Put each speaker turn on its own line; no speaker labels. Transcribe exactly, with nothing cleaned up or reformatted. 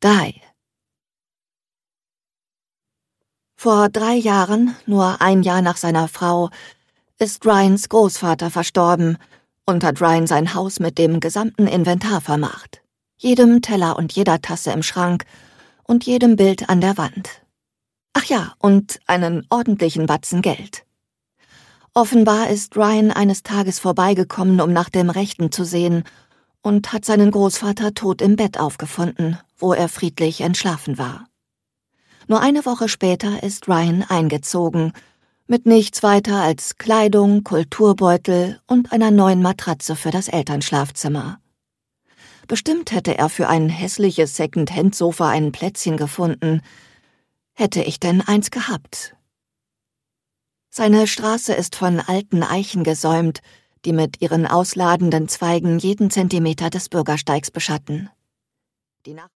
Die. Vor drei Jahren, nur ein Jahr nach seiner Frau, ist Ryans Großvater verstorben und hat Ryan sein Haus mit dem gesamten Inventar vermacht. Jedem Teller und jeder Tasse im Schrank und jedem Bild an der Wand. Ach ja, und einen ordentlichen Batzen Geld. Offenbar ist Ryan eines Tages vorbeigekommen, um nach dem Rechten zu sehen, und hat seinen Großvater tot im Bett aufgefunden, wo er friedlich entschlafen war. Nur eine Woche später ist Ryan eingezogen, mit nichts weiter als Kleidung, Kulturbeutel und einer neuen Matratze für das Elternschlafzimmer. Bestimmt hätte er für ein hässliches Second-Hand-Sofa ein Plätzchen gefunden. Hätte ich denn eins gehabt? Seine Straße ist von alten Eichen gesäumt, die mit ihren ausladenden Zweigen jeden Zentimeter des Bürgersteigs beschatten. Die